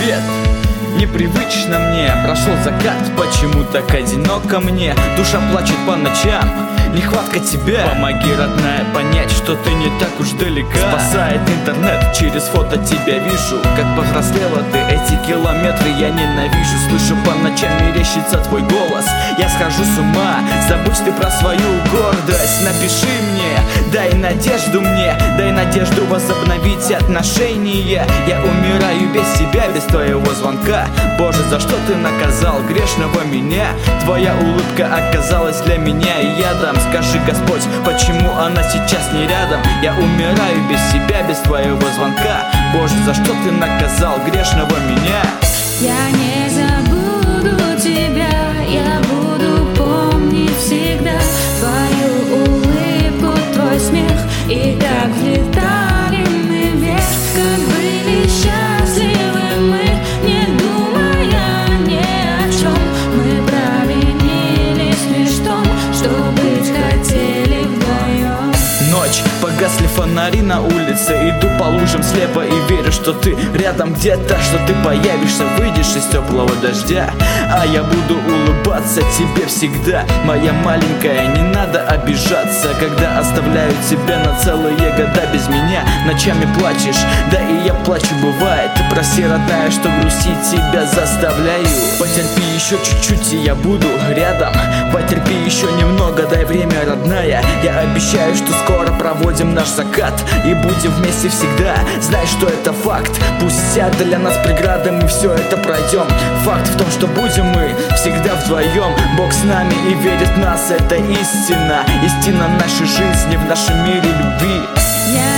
привет. Непривычно мне, прошел закат, почему так одиноко мне? Душа плачет по ночам, нехватка тебя. Помоги, родная, понять, что ты не так уж далека. Спасает интернет, через фото тебя вижу. Как повзрослела ты, эти километры я ненавижу. Слышу по ночам, мерещится твой голос. Я схожу с ума, забудь ты про свою гордость. Напиши мне, дай надежду мне, дай надежду возобновить отношения. Я умираю без тебя, без твоего звонка. Боже, за что ты наказал грешного меня? Твоя улыбка оказалась для меня ядом. Скажи, Господь, почему она сейчас не рядом? Я умираю без себя, без твоего звонка. Боже, за что ты наказал грешного меня? Я не забуду тебя, я буду помнить всегда твою улыбку, твой смех. И как взлетали мы вверх, как были счастливы мы, не думая ни о чем. Мы провинились лишь в том, что быть хотели вдвоем. Ночь, погасли фонари на улице. Иду по лужам слепо и верю, что ты рядом где-то, что ты появишься, выйдешь из теплого дождя. А я буду улыбаться тебе всегда. Моя маленькая, не надо обижаться, когда оставляю тебя на целые года без меня. Ночами плачешь, да и я плачу, бывает. Ты проси, родная, что грустить тебя заставляю. Потерпи еще чуть-чуть, и я буду рядом. Потерпи еще немного, дай время, родная. Я обещаю, что скоро проводим наш закат и будем вместе всегда. Знай, что это факт. Пусть сядут для нас преграды, мы все это пройдем. Факт в том, что будем мы всегда вдвоем. Бог с нами и верит в нас, это истина. Истина нашей жизни, в нашем мире любви. Я